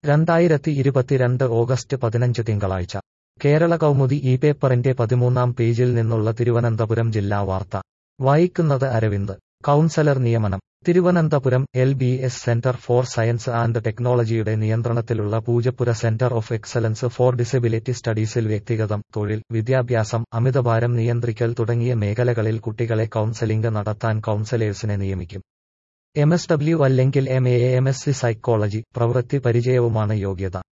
2022 August 15 തിങ്കളാഴ്ച കേരള കൗമുദി ഈ പേപ്പറിന്റെ 13-ാം പേജിൽ നിന്നുള്ള തിരുവനന്തപുരം ജില്ലാ വാർത്ത വായിക്കുന്നത് അരവിന്ദ്. കൗൺസലർ നിയമനം. Thiruvananthapuram LBS centre for science and ടെക്നോളജിയുടെ നിയന്ത്രണത്തിലുള്ള Poojappura centre of excellence for disability സ്റ്റഡീസിൽ വ്യക്തിഗതം, തൊഴിൽ, വിദ്യാഭ്യാസം, അമിതഭാരം നിയന്ത്രിക്കൽ തുടങ്ങിയ മേഖലകളിൽ കുട്ടികളെ കൗൺസലിംഗ് നടത്താൻ കൗൺസലേഴ്സിനെ നിയമിക്കും. MSW അല്ലെങ്കിൽ MA MSc സൈക്കോളജി, പ്രവൃത്തി പരിചയവുമാണ് യോഗ്യത.